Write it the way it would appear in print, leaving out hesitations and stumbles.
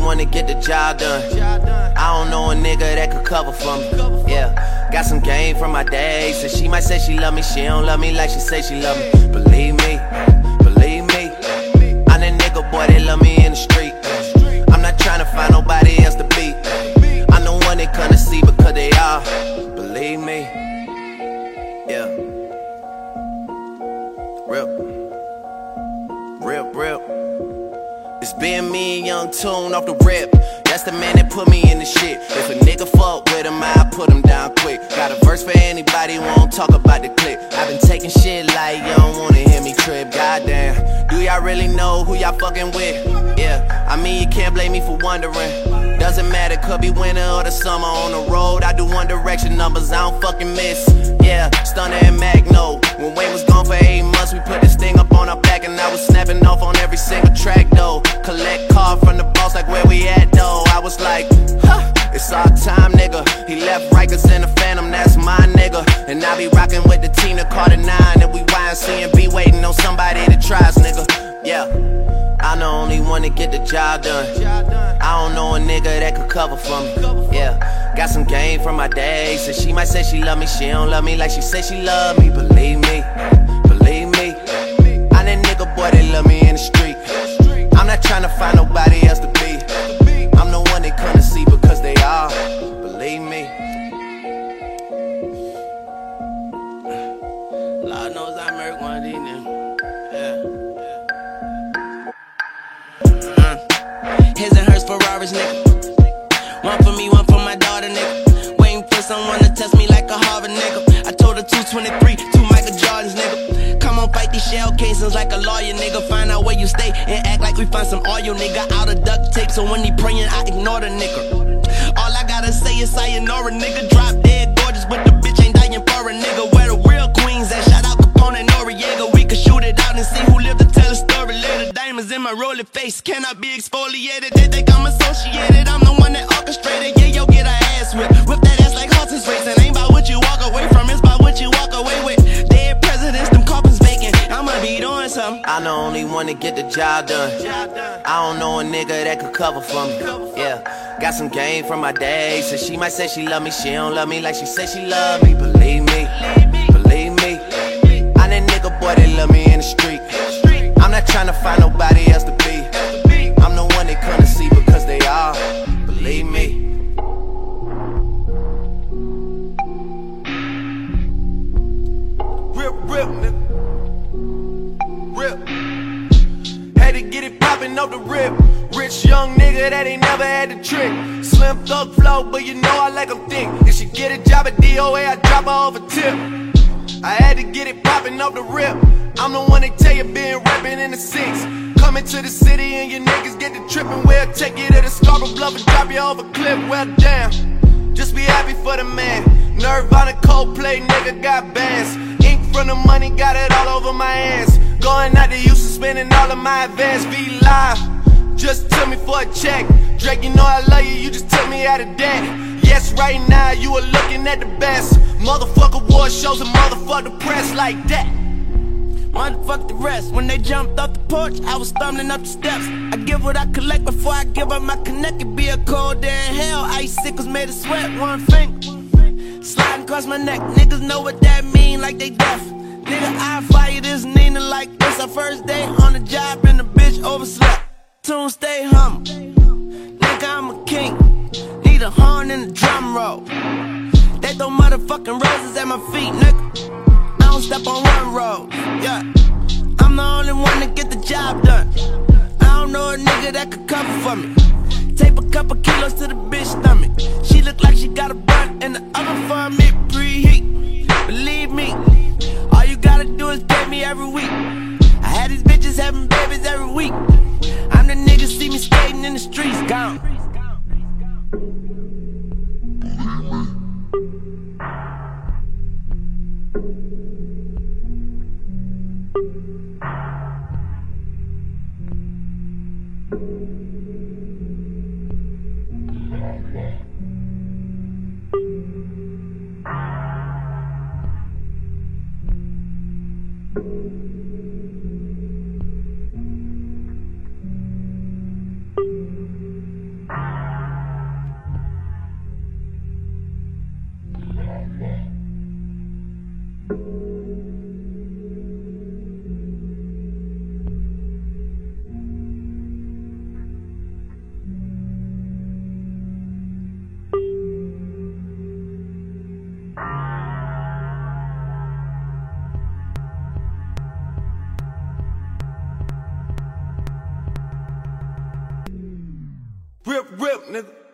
one to get the job done. I don't know a nigga that could cover for me. Yeah, got some game from my day. So she might say she love me, she don't love me like she say she love me. Believe me, believe me. I'm that nigga boy that love me in the street. I'm not trying to find nobody else to be. I'm the one they couldn't see because they are. Believe me. Yeah. Rip. It's been me and Young Tune off the rip. That's the man that put me in the shit. If a nigga fuck with him, I put him down quick. Got a verse for anybody who won't talk about the clip. I've been taking shit like you don't wanna hear me trip. Goddamn, do y'all really know who y'all fucking with? Yeah, I mean you can't blame me for wondering. Doesn't matter, could be winter or the summer. On the road, I do One Direction numbers, I don't fucking miss. Yeah, Stunner and Magno. When Wayne was gone for 8 months, we put this thing up on our back, and I was snapping off on every single track though. Collect card from the boss, like where we at though. I was like, huh, it's our time, nigga. He left Rikers in the Phantom, that's my nigga. And I be rocking with the Tina Carter 9, and we YNC and be waiting on somebody to try us, nigga. Yeah, I'm the only one to get the job done. I don't know a nigga that could cover for me. Yeah, got some game from my day. So she might say she love me, she don't love me like she say she love me. Believe me, believe me. I'm that nigga boy that love me in the street. I'm not trying to find nobody else to be. I'm the one they couldn't see because they are. Believe me. Lord knows I murk one of these niggas. His and hers Ferraris, nigga. One for me, one for my daughter, nigga. Waiting for someone to test me like a Harvard, nigga. I told her 223, 2 Michael Jordans, nigga. Come on, fight these shell casings like a lawyer, nigga. Find out where you stay and act like we find some oil, nigga. Out of duct tape, so when he praying, I ignore the nigga. All I gotta say is sayonara, nigga. Drop dead gorgeous, but the bitch ain't dying for a nigga. Where the real queens at? Shout out Capone and Noriega. We could shoot it out and see who lived to tell a story later. Diamonds in my rolling face, cannot be exfoliated. They think I'm associated, I'm the one that orchestrated. Yeah, yo, get her ass whipped. Whip that ass like horses racing. Ain't about what you walk away from, it's about what you walk away with. Dead presidents, them coffins vacant. I'ma be doing something. I'm the only one to get the job done. I don't know a nigga that could cover for me. Yeah, got some game from my day. So she might say she love me, she don't love me like she say she love me. Believe me, believe me. I'm that nigga boy that love me in the street. I'm not trying to find nobody else to be. I'm the one they couldn't see because they are. Believe me. Rip, nigga. Rip. Had to get it poppin' off the rip. Rich young nigga that ain't never had the trick. Slim thug flow, but you know I like 'em thick. If she get a job at DOA, I drop her off a tip. I had to get it poppin' off the rip. I'm the one that tell you been rapping in the 6. Coming to the city and your niggas get the trippin'. We'll take you to the Scarborough Bluff and drop you off a cliff. Well, damn, just be happy for the man. Nirvana, Coldplay, nigga got bands. Ink from the money, got it all over my hands. Going out to Houston, spending all of my advance. Be live, just took me for a check. Drake, you know I love you, you just took me out of debt. Yes, right now you are looking at the best. Motherfucker war shows and motherfuck the press like that. Motherfuck the rest. When they jumped off the porch, I was stumbling up the steps. I give what I collect before I give up my connect. It be a cold day in hell. Ice sickles made us sweat. One finger sliding across my neck. Niggas know what that mean, like they deaf. Nigga, I fire this Nina like this. Our first day on the job and the bitch overslept. Tune stay humble. Nigga, I'm a king. Need a horn and a drum roll. They throw motherfucking roses at my feet, nigga. I don't step on one road, yeah. I'm the only one to get the job done. I don't know a nigga that could cover for me. Tape a couple kilos to the bitch stomach. She look like she got a bun in the oven for a mid preheat. Believe me, all you gotta do is pay me every week. I had these bitches having babies every week. I'm the nigga see me skating in the streets, gone. Rip, nigga.